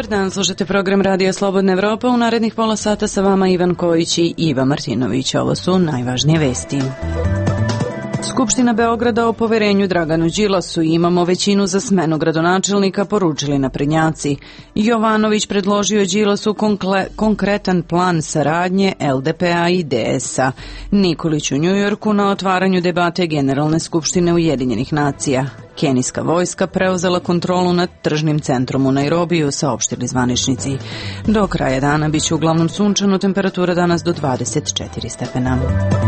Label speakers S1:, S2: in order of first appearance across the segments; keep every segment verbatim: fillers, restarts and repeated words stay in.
S1: Dobar dan, slušate program Radija Slobodna Evropa. U narednih pola sata sa vama Ivan Kojić i Iva Martinović. Ovo su najvažnije vesti. Skupština Beograda o poverenju Draganu Đilasu. Imamo većinu za smenu gradonačelnika, poručili naprednjaci. Jovanović predložio Đilasu konkle, konkretan plan saradnje L D P-a i D S-a. Nikolić u Njujorku na otvaranju debate Generalne skupštine Ujedinjenih nacija. Kenijska vojska preuzela kontrolu nad tržnim centrom u Nairobiju, saopštili zvaničnici. Do kraja dana biće uglavnom sunčano, temperatura danas do dvadeset četiri stepena.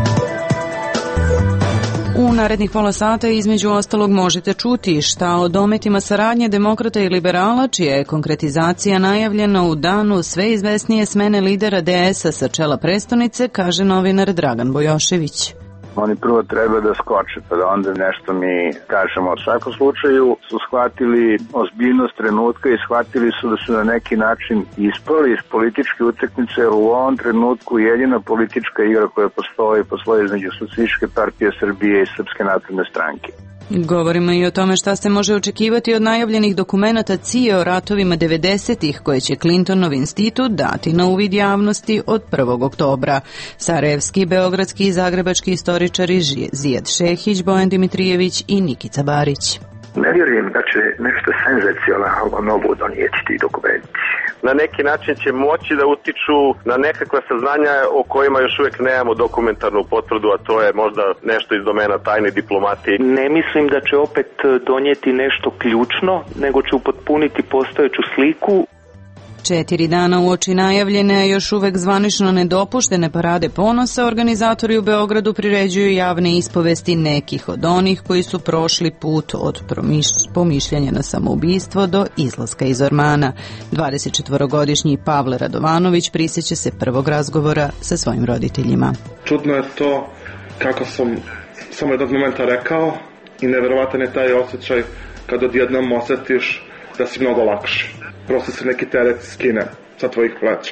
S1: U narednih pola sata između ostalog možete čuti šta o dometima saradnje demokrata i liberala, čija je konkretizacija najavljena u danu sve izvesnije smene lidera D S-a sa čela prestonice, kaže novinar Dragan Bojošević.
S2: Oni prvo treba da skoče, pa da onda nešto mi kažemo. U svakom slučaju su shvatili ozbiljnost trenutka i shvatili su da su na neki način ispali iz političke utakmice, jer u ovom trenutku jedina politička igra koja postoji, postoji između Socijalističke partije Srbije i Srpske napredne stranke.
S1: Govorimo i o tome šta se može očekivati od najavljenih dokumenata C I E o ratovima devedesetih koje će Clintonov institut dati na uvid javnosti od prvog oktobra. Sarajevski, beogradski i zagrebački istoričari Zijad Šehić, Bojan Dimitrijević i Nikica Barić.
S3: Ne vjerujem da će nešto senzacionalno novo donijeti ti dokumenti.
S4: Na neki način će moći da utiču na nekakva saznanja o kojima još uvijek nemamo dokumentarnu potvrdu, a to je možda nešto iz domena tajne diplomatije.
S5: Ne mislim da će opet donijeti nešto ključno, nego će upotpuniti postojeću sliku.
S1: Četiri dana uoči najavljene, a još uvek zvanično nedopuštene parade ponosa, organizatori u Beogradu priređuju javne ispovesti nekih od onih koji su prošli put od promiš- pomišljanja na samoubistvo do izlaska iz ormana. dvadesetčetvorogodišnji Pavle Radovanović prisjeća se prvog razgovora sa svojim roditeljima.
S6: Čudno je to kako sam samo jednog momenta rekao i neverovatan je taj osjećaj kad odjednom osjetiš da si mnogo lakši. Prosto se neki teret skine sa tvojih pleća.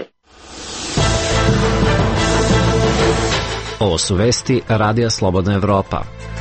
S7: Ovo su vesti Radija Slobodna Evropa.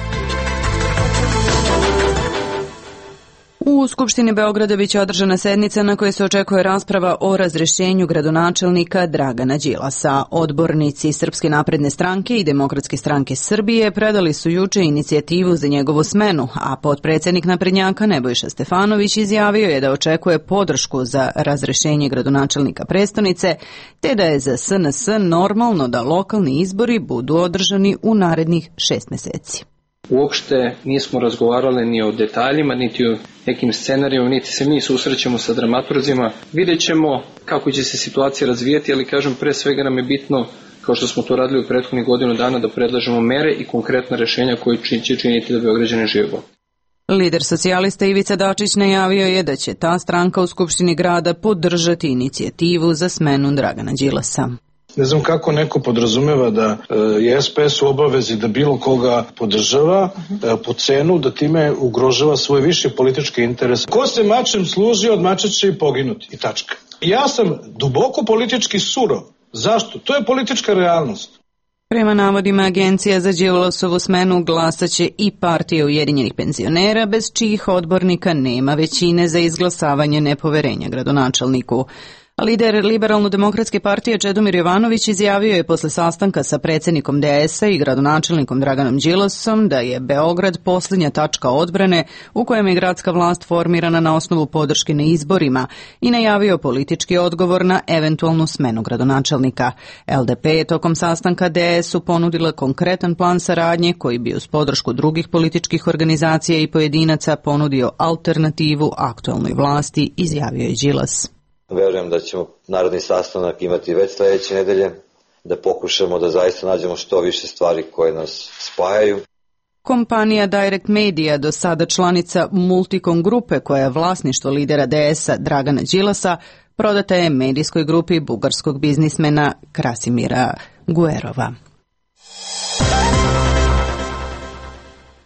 S1: U Skupštini Beograda biće održana sednica na kojoj se očekuje rasprava o razrešenju gradonačelnika Dragana Đilasa. Odbornici Srpske napredne stranke i Demokratske stranke Srbije predali su juče inicijativu za njegovu smenu, a potpredsednik naprednjaka Nebojša Stefanović izjavio je da očekuje podršku za razrešenje gradonačelnika prestonice, te da je za S N S normalno da lokalni izbori budu održani u narednih šest meseci.
S8: Uopšte nismo razgovarali ni o detaljima, niti o nekim scenarijima, niti se mi susrećemo sa dramaturgima. Vidjet ćemo kako će se situacija razvijeti, ali kažem, pre svega nam je bitno, kao što smo to radili u prethodnih godinu dana, da predlažemo mere i konkretna rešenja koje će činiti da Beograđani žive bolje.
S1: Lider socijalista Ivica Dačić najavio je da će ta stranka u Skupštini grada podržati inicijativu za smenu Dragana Đilasa.
S9: Ne znam kako neko podrazumeva da je S P S u obavezi da bilo koga podržava po cenu da time ugrožava svoje više političke interese. Ko se mačem služi, od mača će i poginuti. I tačka. Ja sam duboko politički surov. Zašto? To je politička realnost.
S1: Prema navodima Agencija za Đilasovu smenu glasaće i partija Ujedinjenih penzionera, bez čijih odbornika nema većine za izglasavanje nepoverenja gradonačelniku. Lider Liberalno-demokratske partije Čedomir Jovanović izjavio je posle sastanka sa predsjednikom D S-a i gradonačelnikom Draganom Đilasom da je Beograd posljednja tačka odbrane u kojem je gradska vlast formirana na osnovu podrške na izborima i najavio politički odgovor na eventualnu smenu gradonačelnika. L D P je tokom sastanka D S-u ponudila konkretan plan saradnje koji bi uz podršku drugih političkih organizacija i pojedinaca ponudio alternativu aktualnoj vlasti, izjavio je Đilas.
S10: Verujem da ćemo narodni sastanak imati već sledeće nedelje, da pokušamo da zaista nađemo što više stvari koje nas spajaju.
S1: Kompanija Direct Media, do sada članica Multicom grupe koja je vlasništvo lidera D S-a Dragana Đilasa, prodata je medijskoj grupi bugarskog biznismena Krasimira Guerova.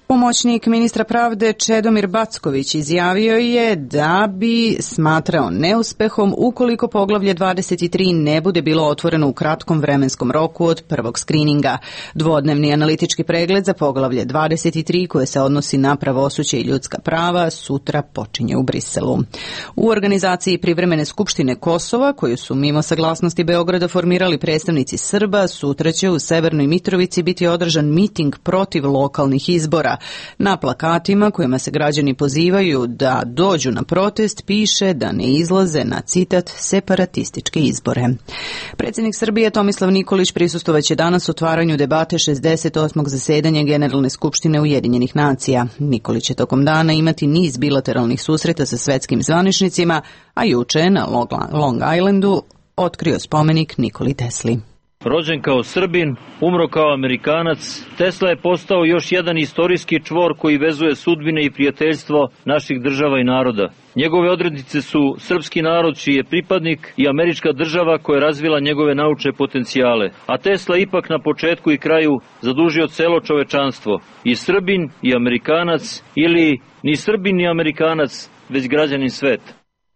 S1: Pomoćnik ministra pravde Čedomir Backović izjavio je da bi smatrao neuspehom ukoliko poglavlje dvadeset tri ne bude bilo otvoreno u kratkom vremenskom roku od prvog skrininga. Dvodnevni analitički pregled za poglavlje dvadeset tri koje se odnosi na pravosuđe i ljudska prava sutra počinje u Briselu. U organizaciji Privremene skupštine Kosova, koju su mimo saglasnosti Beograda formirali predstavnici Srba, sutra će u Severnoj Mitrovici biti održan miting protiv lokalnih izbora. Na plakatima kojima se građani pozivaju da dođu na protest piše da ne izlaze na, citat, separatističke izbore. Predsjednik Srbije Tomislav Nikolić prisustvovaće danas otvaranju debate šezdeset osmog zasedanja Generalne skupštine Ujedinjenih nacija. Nikolić će tokom dana imati niz bilateralnih susreta sa svetskim zvaničnicima, a juče je na Long Islandu otkrio spomenik Nikoli Tesli.
S11: Rođen kao Srbin, umro kao Amerikanac, Tesla je postao još jedan istorijski čvor koji vezuje sudbine i prijateljstvo naših država i naroda. Njegove odrednice su srpski narod čiji je pripadnik i američka država koja je razvila njegove naučne potencijale. A Tesla ipak na početku i kraju zadužio celo čovečanstvo. I Srbin i Amerikanac ili ni Srbin ni Amerikanac, već građanin sveta.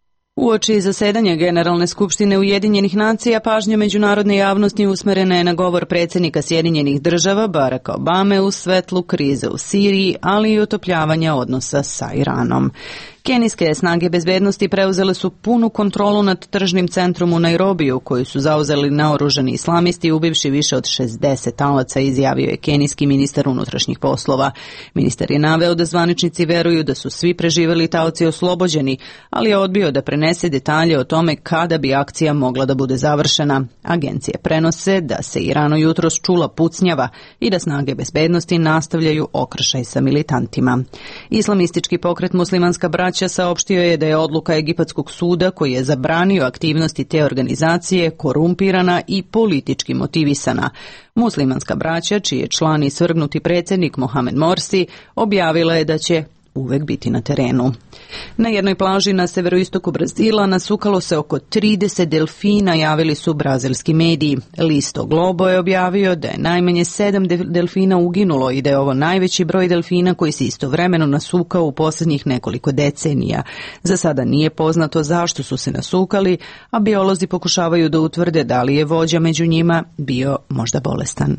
S1: Uoči zasedanja Generalne skupštine Ujedinjenih nacija pažnja međunarodne javnosti usmerena je na govor predsjednika Sjedinjenih država Baracka Obame u svetlu krize u Siriji, ali i otopljavanja odnosa sa Iranom. Kenijske snage bezbednosti preuzele su punu kontrolu nad tržnim centrom u Nairobiju, koju su zauzeli naoružani islamisti, ubivši više od šezdeset talaca, izjavio je kenijski ministar unutrašnjih poslova. Ministar je naveo da zvaničnici veruju da su svi preživeli taoci oslobođeni, ali je odbio da prenese detalje o tome kada bi akcija mogla da bude završena. Agencije prenose da se Iranu jutros čula pucnjava i da snage bezbednosti nastavljaju okršaj sa militantima. Islamistički pokret Muslimanska braća saopštio je da je odluka Egipatskog suda koji je zabranio aktivnosti te organizacije korumpirana i politički motivisana. Muslimanska braća, čiji je član i svrgnuti predsjednik Mohamed Morsi, objavila je da će uvek biti na terenu. Na jednoj plaži na severoistoku Brazila nasukalo se oko trideset delfina, javili su brazilski mediji. Listo Globo je objavio da je najmanje sedam delfina uginulo i da je ovo najveći broj delfina koji se istovremeno nasukao u posljednjih nekoliko decenija. Za sada nije poznato zašto su se nasukali, a biolozi pokušavaju da utvrde da li je vođa među njima bio možda bolestan.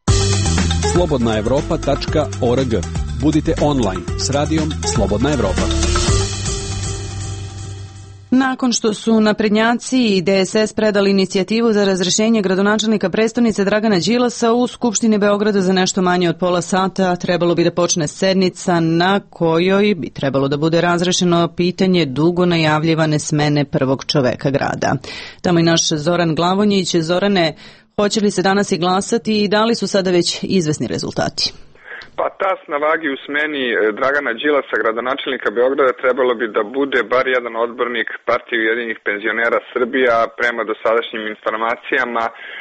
S12: slobodna evropa tačka org. Budite online s radijom Slobodna Evropa.
S1: Nakon što su naprednjaci i D S S predali inicijativu za razrešenje gradonačelnika prestonice Dragana Đilasa, u Skupštini Beograda za nešto manje od pola sata trebalo bi da počne sednica na kojoj bi trebalo da bude razrešeno pitanje dugo najavljivane smene prvog čoveka grada. Tamo i naš Zoran Glavonjić. Zorane, hoće li se danas i glasati i da li su sada već izvesni rezultati?
S13: Pa tas na vagi u smeni Dragana Đilasa, gradonačelnika Beograda, trebalo bi da bude bar jedan odbornik Partije Ujedinjenih penzionera Srbija. Prema dosadašnjim informacijama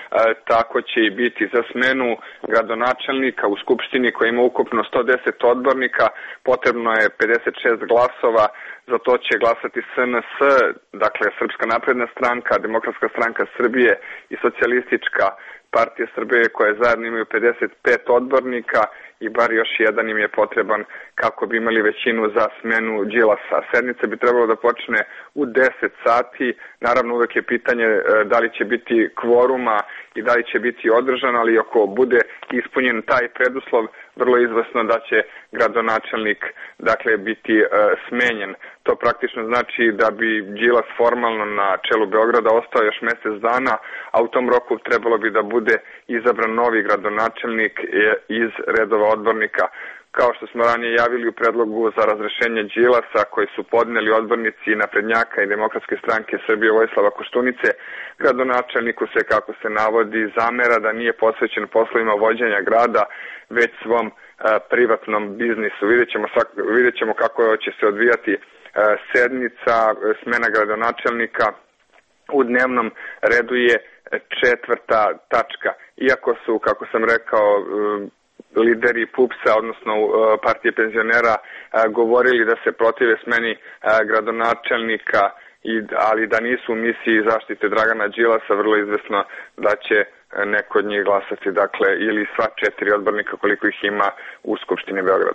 S13: tako će i biti za smenu gradonačelnika u Skupštini koja ima ukupno sto deset odbornika. Potrebno je pedeset šest glasova, za to će glasati S N S, dakle Srpska napredna stranka, Demokratska stranka Srbije i Socijalistička partija Srbije koje zajedno imaju pedeset pet odbornika i bar još jedan im je potreban kako bi imali većinu za smenu Đilasa. Sednica bi trebalo da počne u deset sati. Naravno uvek je pitanje da li će biti kvoruma i da li će biti održan, ali ako bude ispunjen taj preduslov, vrlo izvesno da će gradonačelnik dakle biti e, smenjen. To praktično znači da bi Đilas formalno na čelu Beograda ostao još mjesec dana, a u tom roku trebalo bi da bude izabran novi gradonačelnik iz redova odbornika. Kao što smo ranije javili u predlogu za razrešenje Đilasa koji su podneli odbornici Naprednjaka i Demokratske stranke Srbije Vojislava Koštunice, gradonačelniku se, kako se navodi, zamera da nije posvećen poslovima vođenja grada, već svom e, privatnom biznisu. Vidjet ćemo, vidjet ćemo kako će se odvijati e, sednica, smena gradonačelnika. U dnevnom redu je četvrta tačka. Iako su, kako sam rekao, e, lideri P U P S-a, odnosno partije penzionera, govorili da se protive smeni gradonačelnika, ali da nisu u misiji zaštite Dragana Đilasa, vrlo izvesno da će neko od njih glasati, dakle, ili sva četiri odbornika koliko ih ima u Skupštini Beograda.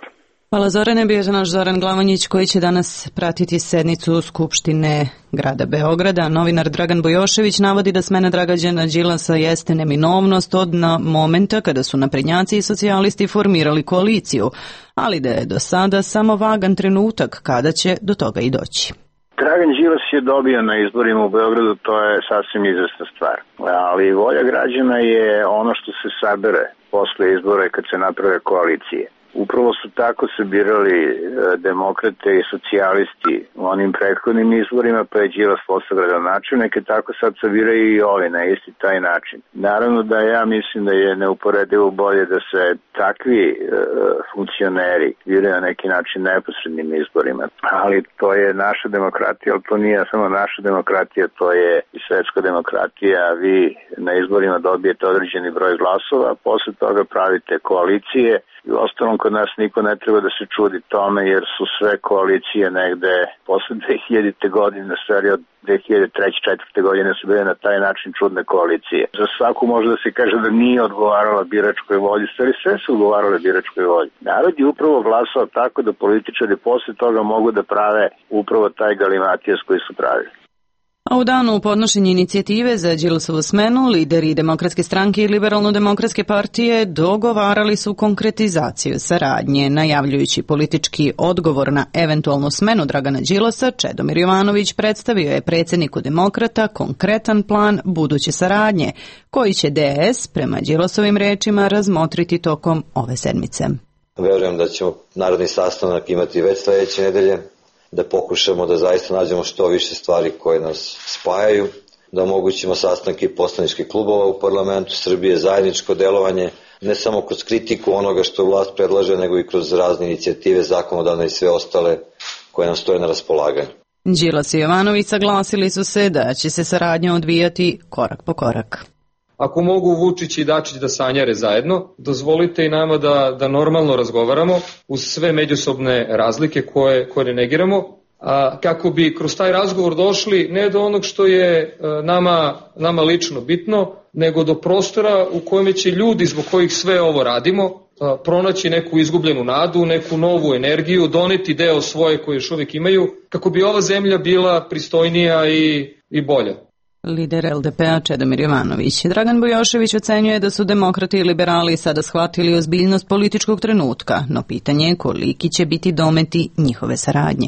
S1: Hvala Zorane, bio je naš Zoran Glavanjić koji će danas pratiti sednicu Skupštine grada Beograda. Novinar Dragan Bujošević navodi da smena Dragana Đilasa jeste neminovnost od na momenta kada su naprednjaci i socijalisti formirali koaliciju, ali da je do sada samo vagan trenutak kada će do toga i doći.
S2: Dragan Đilas je dobio na izborima u Beogradu, to je sasvim izvesna stvar. Ali volja građana je ono što se sabere posle izbora i kad se naprave koalicije. Upravo su tako se birali demokrate i socijalisti u onim prethodnim izborima, pa je Đilas postao gradonačelnik i tako sad se biraju i ovi na isti taj način. Naravno da ja mislim da je neuporedivo bolje da se takvi e, funkcioneri biraju na neki način neposrednim izborima, ali to je naša demokratija, ali to nije samo naša demokratija, to je i svetska demokratija. Vi na izborima dobijete određeni broj glasova, a posle toga pravite koalicije. I u ostalom kod nas niko ne treba da se čudi tome jer su sve koalicije negde posle dve hiljadite godine, stvari od dve hiljade treće do četvrte godine su bile na taj način čudne koalicije. Za svaku može da se kaže da nije odgovarala biračkoj volji, stvari sve su odgovarale biračkoj volji. Narod je upravo glasao tako da političari posle toga mogu da prave upravo taj galimatijas koji su pravili.
S1: A u danu podnošenja inicijative za Đilasovu smenu, lideri Demokratske stranke i Liberalno-demokratske partije dogovarali su konkretizaciju saradnje. Najavljujući politički odgovor na eventualnu smenu Dragana Đilasa, Čedomir Jovanović predstavio je predsjedniku Demokrata konkretan plan buduće saradnje, koji će D S, prema Đilasovim rečima, razmotriti tokom ove sedmice.
S10: Verujem da ćemo narodni sastanak imati već sledeće nedelje, da pokušamo da zaista nađemo što više stvari koje nas spajaju, da omogućimo sastanke poslaničkih klubova u parlamentu Srbije, zajedničko delovanje, ne samo kroz kritiku onoga što vlast predlaže, nego i kroz razne inicijative, zakonodavne i sve ostale koje nam stoje na raspolaganju.
S1: Đilas i Jovanović saglasili su se da će se saradnja odvijati korak po korak.
S14: Ako mogu Vučić i Dačić da sanjare zajedno, dozvolite i nama da, da normalno razgovaramo uz sve međusobne razlike koje, koje ne negiramo, a kako bi kroz taj razgovor došli ne do onog što je nama, nama lično bitno, nego do prostora u kojem će ljudi zbog kojih sve ovo radimo pronaći neku izgubljenu nadu, neku novu energiju, doneti deo svoje koje još uvijek imaju, kako bi ova zemlja bila pristojnija i, i bolja.
S1: Lider L D P-a Čedomir Jovanović. Dragan Bujošević ocenjuje da su demokrati i liberali sada shvatili ozbiljnost političkog trenutka, no pitanje je koliki će biti dometi njihove saradnje.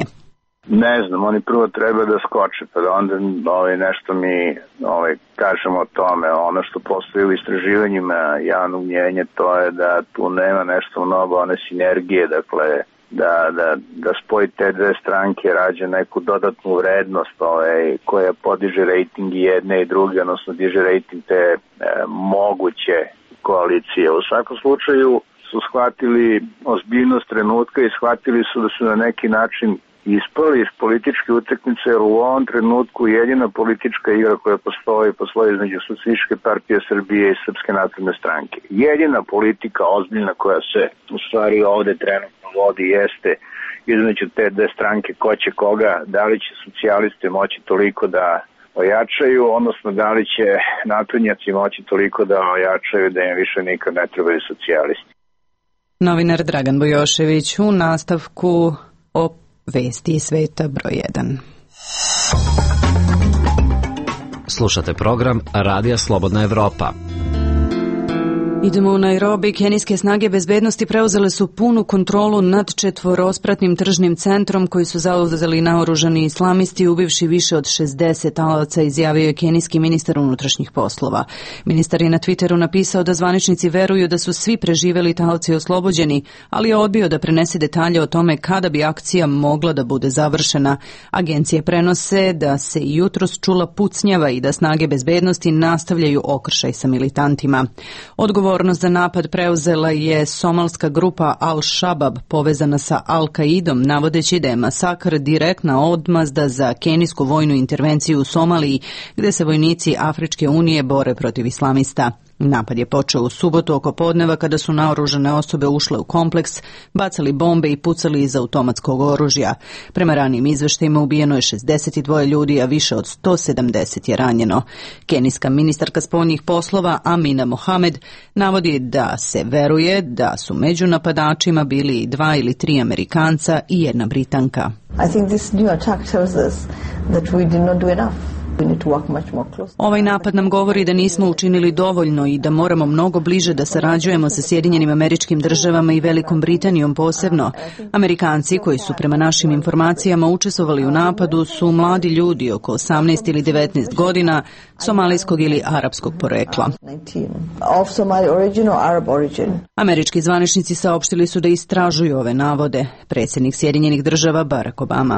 S2: Ne znam, oni prvo treba da skoče, pa da onda ovaj, nešto mi ovaj, kažemo o tome. Ono što postoji u istraživanjima javnog mnjenja, to je da tu nema nešto mnogo one sinergije, dakle, da, da, da spoji te dve stranke rađa neku dodatnu vrednost ovaj, koja podiže rejting jedne i druge, odnosno diže rejting te e, moguće koalicije. U svakom slučaju su shvatili ozbiljnost trenutka i shvatili su da su na neki način ispali iz političke utakmice, jer u ovom trenutku jedina politička igra koja postoji, postoji između Socijalističke partije Srbije i Srpske napredne stranke. Jedina politika ozbiljna koja se u stvari ovde trenutno vodi jeste između te dve stranke ko će koga, da li će socijaliste moći toliko da ojačaju, odnosno da li će naprednjaci moći toliko da ojačaju da im više nikad ne trebaju socijalisti.
S1: Novinar Dragan Bujošević u nastavku o Vesti iz sveta broj jedan.
S7: Slušate program Radija Slobodna Evropa.
S1: Idemo u Nairobi. Kenijske snage bezbednosti preuzele su punu kontrolu nad četvorospratnim tržnim centrom koji su zauzeli naoružani islamisti, ubivši više od šezdeset talaca, izjavio je kenijski ministar unutrašnjih poslova. Ministar je na Twitteru napisao da zvaničnici veruju da su svi preživeli taoci oslobođeni, ali je odbio da prenese detalje o tome kada bi akcija mogla da bude završena. Agencije prenose da se jutros čula pucnjava i da snage bezbednosti nastavljaju okršaj sa militantima. Odgovor Odgovornost za napad preuzela je somalska grupa Al-Shabab povezana sa Al-Kaidom, navodeći da je masakr direktna odmazda za kenijsku vojnu intervenciju u Somaliji, gde se vojnici Afričke unije bore protiv islamista. Napad je počeo u subotu oko podneva kada su naoružane osobe ušle u kompleks, bacali bombe i pucali iz automatskog oružja. Prema ranijim izveštajima ubijeno je šezdeset dva ljudi, a više od sto sedamdeset je ranjeno. Kenijska ministarka spoljnih poslova Amina Mohamed navodi da se veruje da su među napadačima bili i dva ili tri Amerikanca i jedna Britanka.
S15: I think this new attack tells us that we did not do enough.
S1: Ovaj napad nam govori da nismo učinili dovoljno i da moramo mnogo bliže da sarađujemo sa Sjedinjenim Američkim Državama i Velikom Britanijom posebno. Amerikanci koji su prema našim informacijama učestvovali u napadu su mladi ljudi oko osamnaest ili devetnaest godina, somalijskog ili arapskog porekla. Američki zvaničnici saopštili su da istražuju ove navode. Predsjednik Sjedinjenih Država Barack Obama.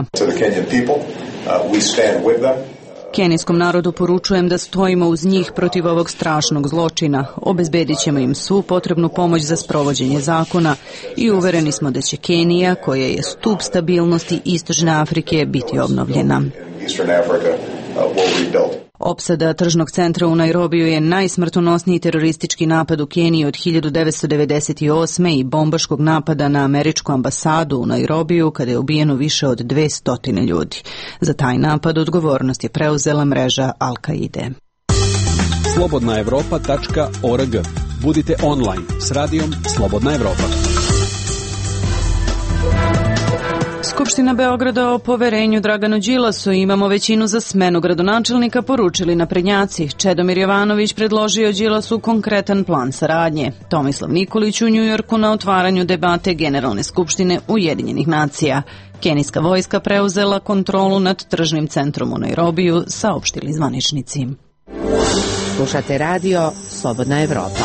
S1: Kenijskom narodu poručujem da stojimo uz njih protiv ovog strašnog zločina. Obezbedit ćemo im svu potrebnu pomoć za sprovođenje zakona i uvereni smo da će Kenija, koja je stup stabilnosti Istočne Afrike, biti obnovljena. Opsada tržnog centra u Nairobiju je najsmrtonosniji teroristički napad u Keniji od hiljadu devetsto devedeset osme. i bombaškog napada na američku ambasadu u Nairobiju kada je ubijeno više od dvesta ljudi. Za taj napad odgovornost je preuzela mreža Al-Kaide.
S12: slobodna evropa tačka org. Budite online s radijom Slobodna Evropa.
S1: Skupština Beograda o poverenju Draganu Đilasu, imamo većinu za smenu gradonačelnika, poručili naprednjaci. Čedomir Jovanović predložio Đilasu konkretan plan saradnje. Tomislav Nikolić u Njujorku na otvaranju debate Generalne skupštine Ujedinjenih nacija. Kenijska vojska preuzela kontrolu nad tržnim centrom u Nairobiju, saopštili zvaničnici.
S16: Slušate radio Slobodna Evropa.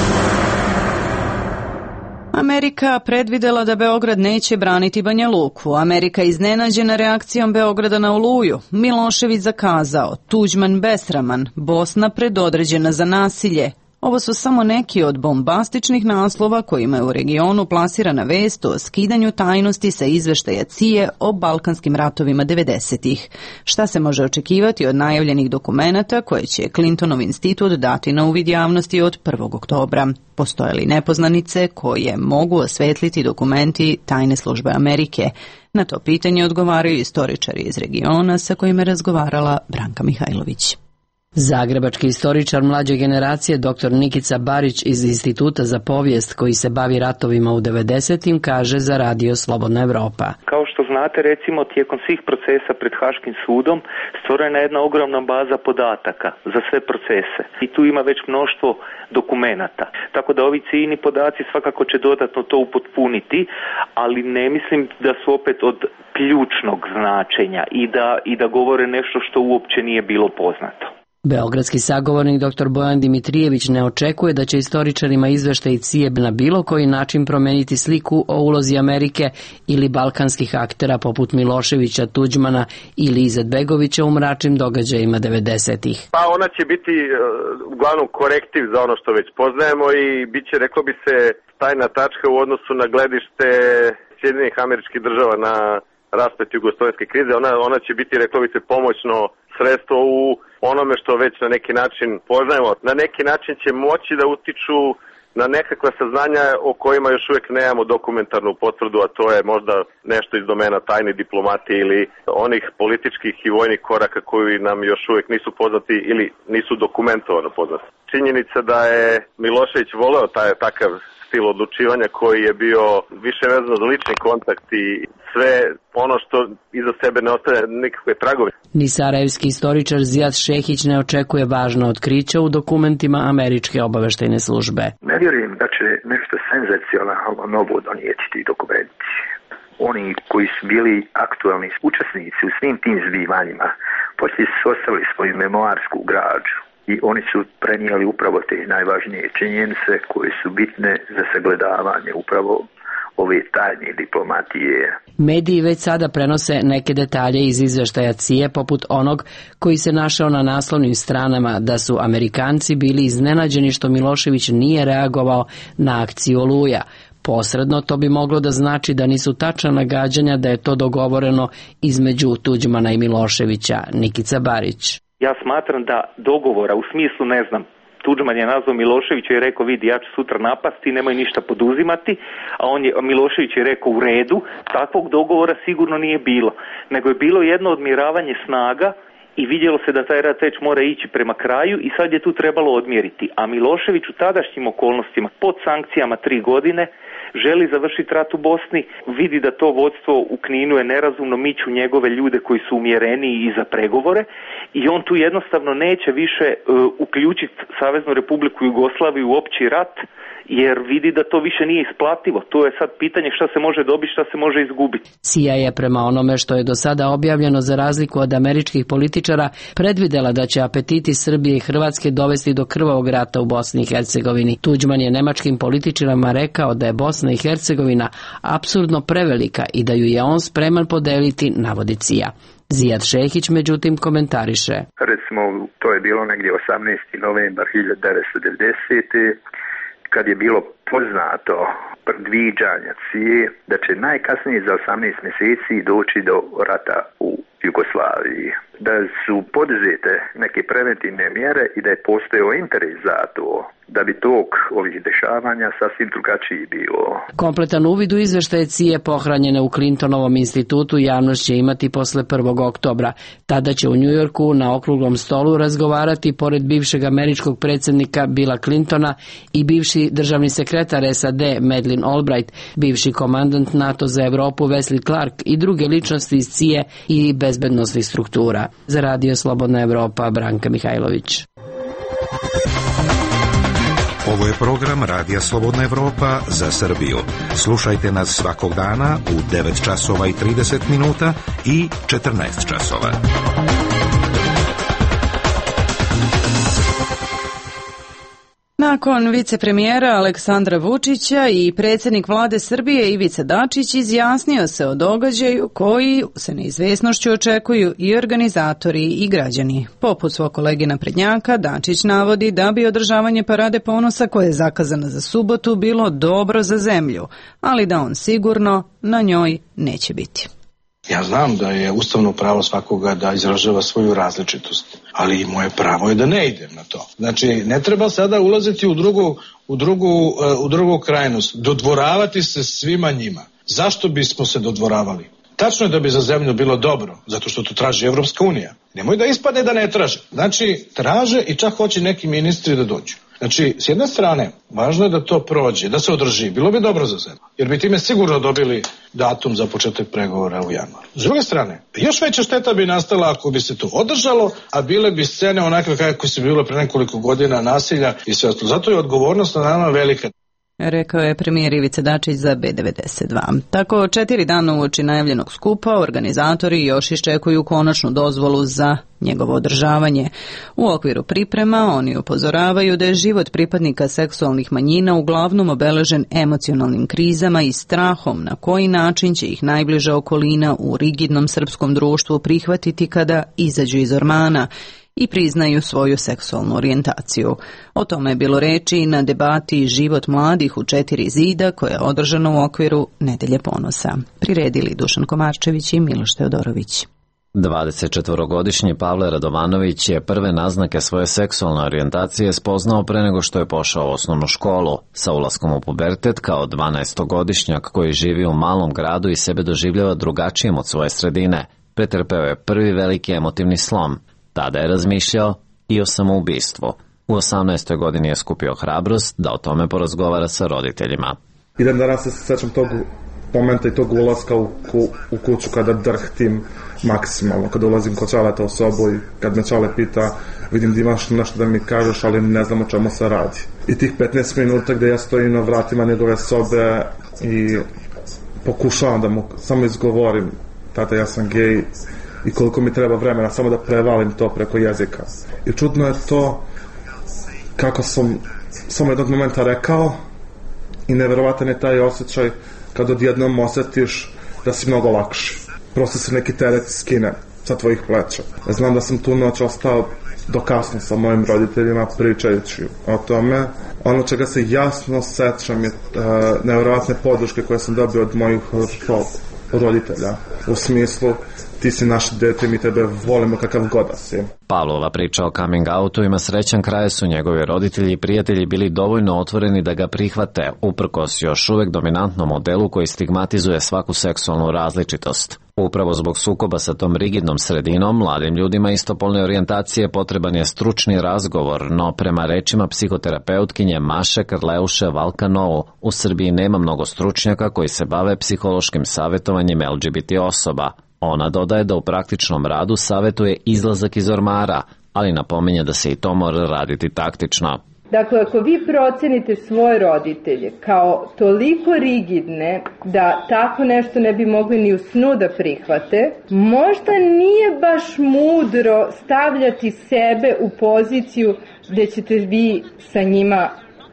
S1: Amerika predvidela da Beograd neće braniti Banja Luku. Amerika iznenađena reakcijom Beograda na Oluju. Milošević zakazao, Tuđman besraman, Bosna predodređena za nasilje. Ovo su samo neki od bombastičnih naslova kojima je u regionu plasirana vest o skidanju tajnosti sa izveštaja C I E o balkanskim ratovima devedesetih. Šta se može očekivati od najavljenih dokumenata koje će Clintonov institut dati na uvid javnosti od prvog oktobra? Postoje li nepoznanice koje mogu osvetliti dokumenti tajne službe Amerike? Na to pitanje odgovaraju istoričari iz regiona sa kojima je razgovarala Branka Mihajlović.
S16: Zagrebački istoričar mlađe generacije dr. Nikica Barić iz Instituta za povijest koji se bavi ratovima u devedesetim kaže za radio Slobodna Evropa.
S5: Kao što znate, recimo tijekom svih procesa pred Haškim sudom stvorena je jedna ogromna baza podataka za sve procese i tu ima već mnoštvo dokumenata. Tako da ovi ciljni podaci svakako će dodatno to upotpuniti, ali ne mislim da su opet od ključnog značenja i da, i da govore nešto što uopće nije bilo poznato.
S16: Beogradski sagovornik dr. Bojan Dimitrijević ne očekuje da će istoričarima izveštaj C I E na bilo koji način promeniti sliku o ulozi Amerike ili balkanskih aktera poput Miloševića, Tuđmana ili Izetbegovića u mračnim događajima devedesetih.
S4: Pa ona će biti uh, uglavnom korektiv za ono što već poznajemo i bit će, reklo bi se, tajna tačka u odnosu na gledište Sjedinjenih Američkih Država na rasplet jugoslavenske krize. Ona, ona će biti, reklo bi se, pomoćno sredstvo u onome što već na neki način poznajemo. Na neki način će moći da utiču na nekakva saznanja o kojima još uvijek nemamo dokumentarnu potvrdu, a to je možda nešto iz domena tajne diplomatije ili onih političkih i vojnih koraka koji nam još uvijek nisu poznati ili nisu dokumentovano poznati. Činjenica da je Milošević voleo taj takav stil odlučivanja koji je bio više vezano za lični kontakt i sve ono što iza sebe ne ostaje nikakve tragove.
S16: Ni sarajevski istoričar Zijad Šehić ne očekuje važna otkrića u dokumentima američke obaveštajne službe.
S3: Ne vjerujem da će nešto senzacionalno novo donijeti ti dokumenti. Oni koji su bili aktualni učesnici u svim tim zbivanjima, poslije su ostavili svoju memoarsku građu. I oni su prenijeli upravo te najvažnije činjenice koje su bitne za sagledavanje upravo ove tajne diplomatije.
S16: Mediji već sada prenose neke detalje iz izveštaja C I E poput onog koji se našao na naslovnim stranama da su Amerikanci bili iznenađeni što Milošević nije reagovao na akciju Oluja. Posredno to bi moglo da znači da nisu tačna nagađanja da je to dogovoreno između Tuđmana i Miloševića. Nikica Barić.
S5: Ja smatram da dogovora u smislu, ne znam, Tuđman je nazvao Miloševića i rekao, vidi, ja ću sutra napasti, nemoj ništa poduzimati, a on je, Milošević je rekao u redu, takvog dogovora sigurno nije bilo, nego je bilo jedno odmjeravanje snaga i vidjelo se da taj rat već mora ići prema kraju i sad je tu trebalo odmjeriti. A Milošević u tadašnjim okolnostima, pod sankcijama tri godine, želi završiti rat u Bosni, vidi da to vodstvo u Kninu je nerazumno, miču njegove ljude koji su umjereniji i za pregovore i on tu jednostavno neće više uh, uključiti Saveznu Republiku Jugoslaviju u opći rat, jer vidi da to više nije isplativo. To je sad pitanje šta se može dobiti, šta se može izgubiti.
S16: C I A je prema onome što je do sada objavljeno za razliku od američkih političara predvidela da će apetiti Srbije i Hrvatske dovesti do krvavog rata u Bosni i Hercegovini. Tuđman je nemačkim političarima rekao da je Bosna i Hercegovina apsurdno prevelika i da ju je on spreman podeliti, navodi C I A. Zijad Šehić međutim komentariše.
S3: Recimo, to je bilo negdje osamnaesti novembar hiljadu devetsto devedesete. kad je bilo poznato predviđanja C I A da će najkasnije za osamnaest mjeseci doći do rata u Jugoslaviji, da su poduzete neke preventivne mjere i da je postojao interes za to, da bi tok ovih dešavanja sasvim drugačiji bio.
S16: Kompletan uvid u izveštaje C I A pohranjene u Clintonovom institutu javnost će imati posle prvog oktobra. Tada će u Njujorku na okruglom stolu razgovarati pored bivšeg američkog predsjednika Billa Clintona i bivši državni sekretar S A D Madeleine Albright, bivši komandant NATO za Europu Wesley Clark i druge ličnosti iz C I A i bezbednosnih struktura. Za Radio Slobodna Evropa, Branka Mihajlović.
S17: Ovo je program Radija Slobodna Evropa za Srbiju. Slušajte nas svakog dana u devet časova i trideset minuta i četrnaest časova.
S1: Nakon vicepremijera Aleksandra Vučića i predsjednik vlade Srbije Ivica Dačić izjasnio se o događaju koji se neizvjesnošću očekuju i organizatori i građani. Poput svog kolege naprednjaka, Dačić navodi da bi održavanje parade ponosa koje je zakazano za subotu bilo dobro za zemlju, ali da on sigurno na njoj neće biti.
S9: Ja znam da je ustavno pravo svakoga da izražava svoju različitost, ali i moje pravo je da ne idem na to. Znači, ne treba sada ulaziti u drugu, u drugu, u drugu krajnost, dodvoravati se svima njima. Zašto bismo se dodvoravali? Tačno je da bi za zemlju bilo dobro, zato što to traži Evropska unija. Nemoj da ispadne da ne traže. Znači, traže i čak hoće neki ministri da dođu. Znači, s jedne strane, važno je da to prođe, da se održi. Bilo bi dobro za zemlju, jer bi time sigurno dobili datum za početak pregovora u januaru. S druge strane, još veća šteta bi nastala ako bi se to održalo, a bile bi scene onakve kako su bile pre nekoliko godina nasilja i sve ostalo. Zato je odgovornost na nama velika.
S1: Rekao je premijer Ivica Dačić za B devedeset dva. Tako četiri dana uoči najavljenog skupa organizatori još iščekuju konačnu dozvolu za njegovo održavanje. U okviru priprema oni upozoravaju da je život pripadnika seksualnih manjina uglavnom obeležen emocionalnim krizama i strahom na koji način će ih najbliža okolina u rigidnom srpskom društvu prihvatiti kada izađu iz ormana i priznaju svoju seksualnu orijentaciju. O tome je bilo reči na debati Život mladih u četiri zida koja je održana u okviru Nedelje ponosa. Priredili Dušan Komarčević i Miloš Teodorović.
S7: dvadesetčetvorogodišnji Pavle Radovanović je prve naznake svoje seksualne orijentacije spoznao pre nego što je pošao u osnovnu školu. Sa ulaskom u pubertet kao dvanaestogodišnjak koji živi u malom gradu i sebe doživljava drugačijim od svoje sredine, pretrpeo je prvi veliki emotivni slom. Tada je razmišljao i o samoubistvu. U osamnaestoj godini je skupio hrabrost da o tome porazgovara sa roditeljima.
S6: I dan danas se sećam tog momenta i tog ulaska u, ku, u kuću kada drhtim maksimalno, kada ulazim kod Čaleta u sobu i kad me Čale pita, vidim da imaš nešto da mi kažeš, ali ne znam o čemu se radi. I tih petnaest minuta gde ja stojim na vratima njegove sobe i pokušavam da mu samo izgovorim, tata, ja sam gej, i koliko mi treba vremena samo da prevalim to preko jezika. I čudno je to kako sam samo jednog momenta rekao i neverovatan je taj osjećaj kad odjednom osjetiš da si mnogo lakši. Prosto se neki teret skine sa tvojih pleća. Znam da sam tu noć ostao do kasno sa mojim roditeljima pričajući o tome. Ono čega se jasno sećam je uh, neverovatne podrške koje sam dobio od mojih roditelja. U smislu ti si naše dete, mi tebe volimo kakav god da si.
S7: Pavlova priča o coming outu ima srećan kraj, su njegovi roditelji i prijatelji bili dovoljno otvoreni da ga prihvate, uprkos još uvek dominantnom modelu koji stigmatizuje svaku seksualnu različitost. Upravo zbog sukoba sa tom rigidnom sredinom, mladim ljudima istopolne orijentacije potreban je stručni razgovor, no prema rečima psihoterapeutkinje Maše Karleuše Valkanovu, u Srbiji nema mnogo stručnjaka koji se bave psihološkim savjetovanjem L G B T osoba. Ona dodaje da u praktičnom radu savjetuje izlazak iz ormara, ali napominje da se i to mora raditi taktično.
S18: Dakle, ako vi procenite svoje roditelje kao toliko rigidne da tako nešto ne bi mogli ni u snu da prihvate, možda nije baš mudro stavljati sebe u poziciju gde ćete vi sa njima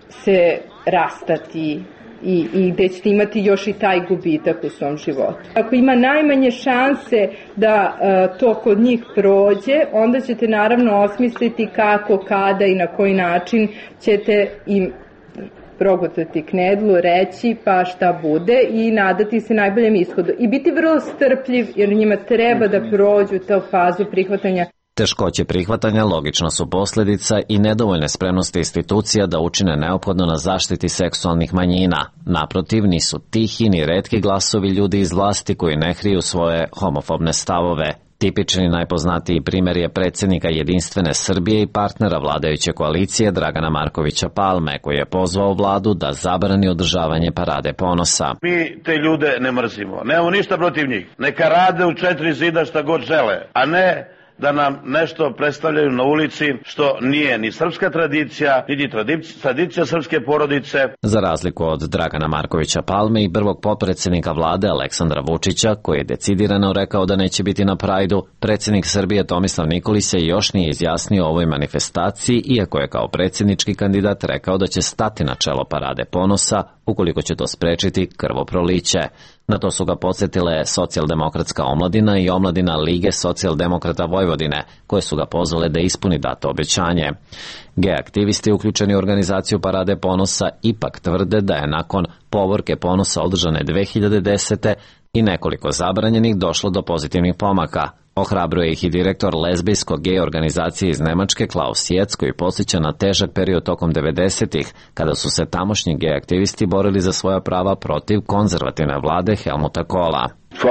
S18: se rastati i, i gde ćete imati još i taj gubitak u svom životu. Ako ima najmanje šanse da uh, to kod njih prođe, onda ćete naravno osmisliti kako, kada i na koji način ćete im progutati knedlu, reći pa šta bude i nadati se najboljem ishodu. I biti vrlo strpljiv jer njima treba da prođu tu fazu prihvatanja.
S7: Teškoće prihvatanja logično su posljedica i nedovoljne spremnosti institucija da učine neophodno na zaštiti seksualnih manjina. Naprotiv, nisu tihi ni retki glasovi ljudi iz vlasti koji ne hriju svoje homofobne stavove. Tipični najpoznatiji primjer je predsjednika Jedinstvene Srbije i partnera vladajuće koalicije Dragana Markovića Palme, koji je pozvao vladu da zabrani održavanje Parade ponosa.
S19: Mi te ljude ne mrzimo, nemamo ništa protiv njih. Neka rade u četiri zida šta god žele, a ne da nam nešto predstavljaju na ulici što nije ni srpska tradicija, niti tradicija srpske porodice.
S7: Za razliku od Dragana Markovića Palme i prvog potpredsjednika vlade Aleksandra Vučića, koji je decidirano rekao da neće biti na Prajdu, predsjednik Srbije Tomislav Nikolić se još nije izjasnio o ovoj manifestaciji, iako je kao predsjednički kandidat rekao da će stati na čelo Parade ponosa ukoliko će to sprečiti krvoproliće. Na to su ga podsjetile Socijaldemokratska omladina i omladina Lige socijaldemokrata Vojvodine, koje su ga pozvale da ispuni dato obećanje. Gej aktivisti uključeni u organizaciju Parade ponosa ipak tvrde da je nakon povorke ponosa održane dve hiljade desete i nekoliko zabranjenih došlo do pozitivnih pomaka. Ohrabruje ih i direktor lezbijsko-gej organizacije iz Nemačke Klaus Jec, koji podsjeća na težak period tokom devedesetih, kada su se tamošnji gej aktivisti borili za svoja prava protiv konzervativne vlade Helmuta Kohla.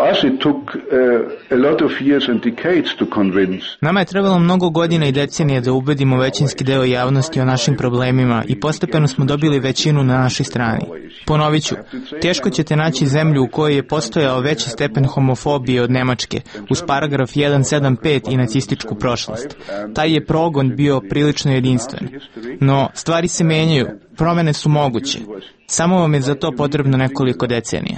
S20: Nama je trebalo mnogo godina i decenije da ubedimo većinski deo javnosti o našim problemima i postepeno smo dobili većinu na našoj strani. Ponovit ću, teško ćete naći zemlju u kojoj je postojao veći stepen homofobije od Nemačke, uz paragraf sto sedamdeset pet i nacističku prošlost. Taj je progon bio prilično jedinstven. No, stvari se menjaju, promene su moguće. Samo vam je za to potrebno nekoliko decenija.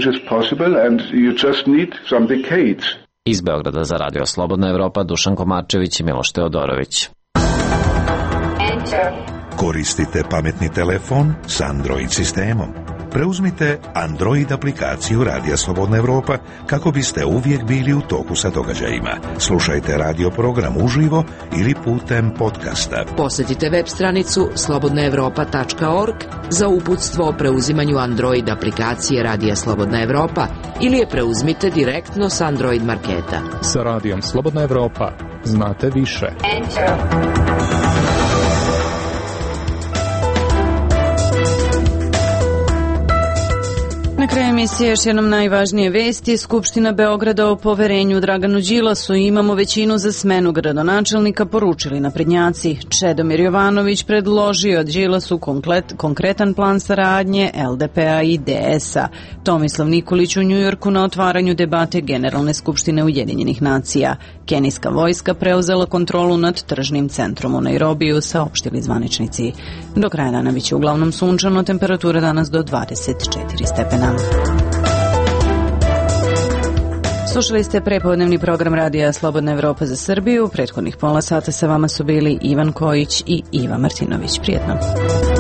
S7: Iz Beograda za Radio Slobodna Evropa, Dušan Komarčević i Miloš Teodorović.
S17: Koristite pametni telefon s Android sistemom. Preuzmite Android aplikaciju Radija Slobodna Evropa kako biste uvijek bili u toku sa događajima. Slušajte radio program uživo ili putem podcasta.
S21: Posjetite web stranicu slobodna evropa tačka org za uputstvo o preuzimanju Android aplikacije Radija Slobodna Evropa ili je preuzmite direktno s Android marketa.
S22: Sa Radijom Slobodna Evropa znate više. Enter.
S1: Na kraju emisije još jednom najvažnije vesti. Skupština Beograda o poverenju Draganu Đilasu. Imamo većinu za smenu gradonačelnika, poručili naprednjaci. Čedomir Jovanović predložio Đilasu konkret, konkretan plan saradnje L D P-a i D S-a. Tomislav Nikolić u Njujorku na otvaranju debate Generalne skupštine Ujedinjenih nacija. Kenijska vojska preuzela kontrolu nad tržnim centrom u Nairobiju, saopštili zvaničnici. Do kraja dana biće uglavnom sunčano, temperatura danas do dvadeset četiri stepena. Slušali ste prepodnevni program Radija Slobodna Evropa za Srbiju. Prethodnih pola sata sa vama su bili Ivan Kojić i Iva Martinović. Prijetno.